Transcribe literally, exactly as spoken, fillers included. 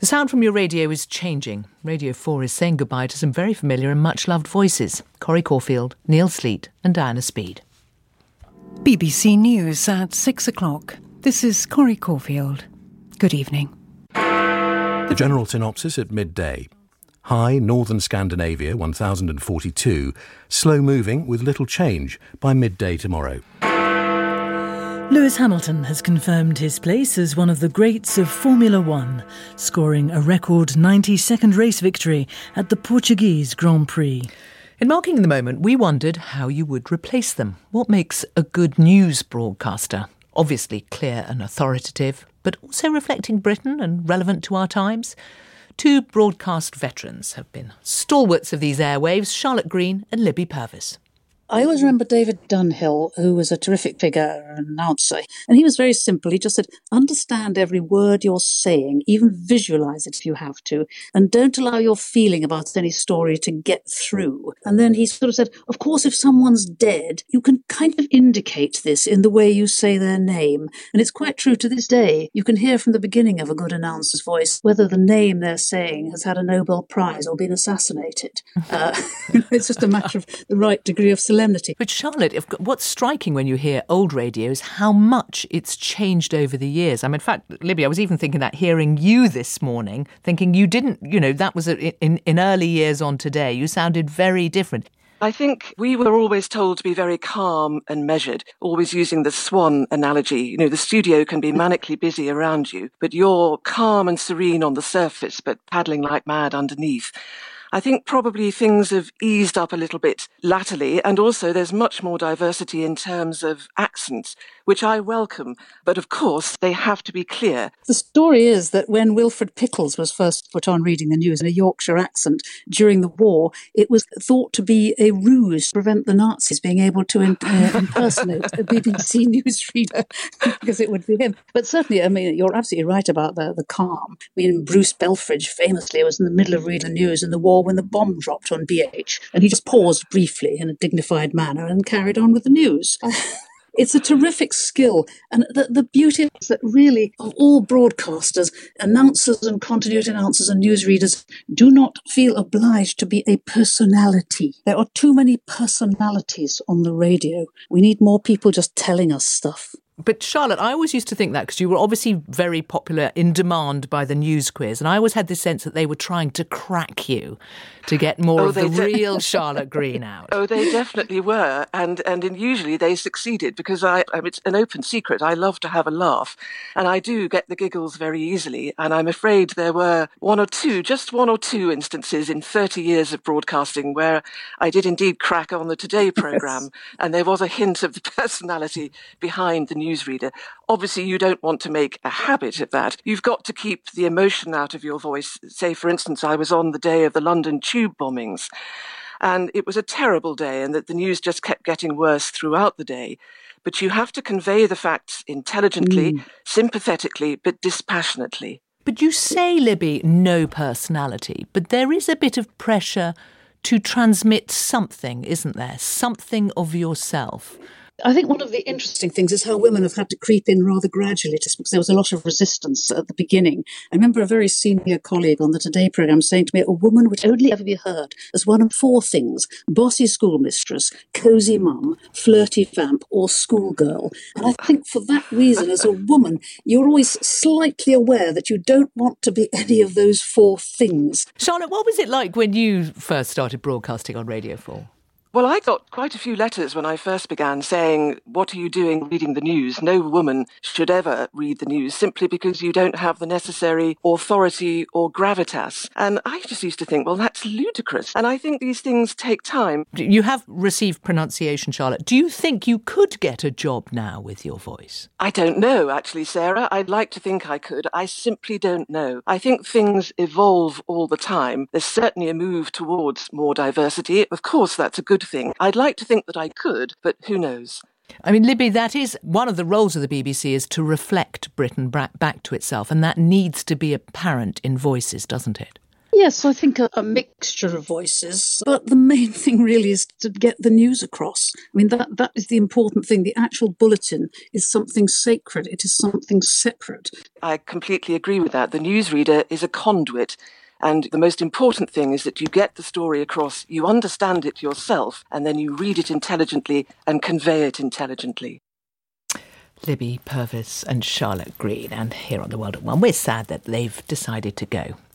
The sound from your radio is changing. Radio four is saying goodbye to some very familiar and much-loved voices. Corrie Corfield, Neil Sleet and Diana Speed. B B C News at six o'clock. This is Corrie Corfield. Good evening. The general synopsis at midday. High, northern Scandinavia, one thousand forty-two. Slow moving with little change by midday tomorrow. Lewis Hamilton has confirmed his place as one of the greats of Formula One, scoring a record ninety-second race victory at the Portuguese Grand Prix. In Marking the Moment, we wondered how you would replace them. What makes a good news broadcaster? Obviously clear and authoritative, but also reflecting Britain and relevant to our times. Two broadcast veterans have been stalwarts of these airwaves, Charlotte Green and Libby Purvis. I always remember David Dunhill, who was a terrific figure, an announcer, and he was very simple. He just said, understand every word you're saying, even visualise it if you have to, and don't allow your feeling about any story to get through. And then he sort of said, of course, if someone's dead, you can kind of indicate this in the way you say their name. And it's quite true to this day. You can hear from the beginning of a good announcer's voice whether the name they're saying has had a Nobel Prize or been assassinated. Uh, it's just a matter of the right degree of solemnity. But Charlotte, if, what's striking when you hear old radio is how much it's changed over the years. I mean, in fact, Libby, I was even thinking that hearing you this morning, thinking you didn't, you know, that was a, in, in early years on Today, you sounded very different. I think we were always told to be very calm and measured, always using the swan analogy. You know, the studio can be manically busy around you, but you're calm and serene on the surface, but paddling like mad underneath. I think probably things have eased up a little bit latterly, and also there's much more diversity in terms of accents, which I welcome. But of course, they have to be clear. The story is that when Wilfred Pickles was first put on reading the news in a Yorkshire accent during the war, it was thought to be a ruse to prevent the Nazis being able to in, uh, impersonate a B B C newsreader, because it would be him. But certainly, I mean, you're absolutely right about the, the calm. I mean, Bruce Belfridge famously was in the middle of reading the news in the war when the bomb dropped on B H, and he just paused briefly in a dignified manner and carried on with the news. It's a terrific skill, and the, the beauty is that really, of all broadcasters, announcers and continuity announcers and newsreaders do not feel obliged to be a personality. There are too many personalities on the radio. We need more people just telling us stuff. But Charlotte, I always used to think that because you were obviously very popular, in demand by the news quiz, and I always had this sense that they were trying to crack you to get more oh, of the de- real Charlotte Green out. Oh, they definitely were, and and in, usually they succeeded because I, I mean, it's an open secret. I love to have a laugh, and I do get the giggles very easily. And I'm afraid there were one or two, just one or two instances in thirty years of broadcasting where I did indeed crack on the Today programme, yes. And there was a hint of the personality behind the newsreader. Obviously, you don't want to make a habit of that. You've got to keep the emotion out of your voice. Say, for instance, I was on the day of the London tube bombings, and it was a terrible day, and that the news just kept getting worse throughout the day. But you have to convey the facts intelligently, mm. sympathetically, but dispassionately. But you say, Libby, no personality, but there is a bit of pressure to transmit something, isn't there? Something of yourself. I think one of the interesting things is how women have had to creep in rather gradually, just because there was a lot of resistance at the beginning. I remember a very senior colleague on the Today programme saying to me, a woman would only ever be heard as one of four things: bossy schoolmistress, cosy mum, flirty vamp, or schoolgirl. And I think for that reason, as a woman, you're always slightly aware that you don't want to be any of those four things. Charlotte, what was it like when you first started broadcasting on Radio four? Well, I got quite a few letters when I first began saying, what are you doing reading the news? No woman should ever read the news simply because you don't have the necessary authority or gravitas. And I just used to think, well, that's ludicrous. And I think these things take time. You have received pronunciation, Charlotte. Do you think you could get a job now with your voice? I don't know, actually, Sarah. I'd like to think I could. I simply don't know. I think things evolve all the time. There's certainly a move towards more diversity. Of course, that's a good thing. I'd like to think that I could, but who knows? I mean, Libby, that is one of the roles of the B B C, is to reflect Britain back to itself, and that needs to be apparent in voices, doesn't it? Yes, I think a, a mixture of voices. But the main thing really is to get the news across. I mean, that, that is the important thing. The actual bulletin is something sacred. It is something separate. I completely agree with that. The newsreader is a conduit. And the most important thing is that you get the story across, you understand it yourself, and then you read it intelligently and convey it intelligently. Libby Purves and Charlotte Green, and here on The World at One, we're sad that they've decided to go.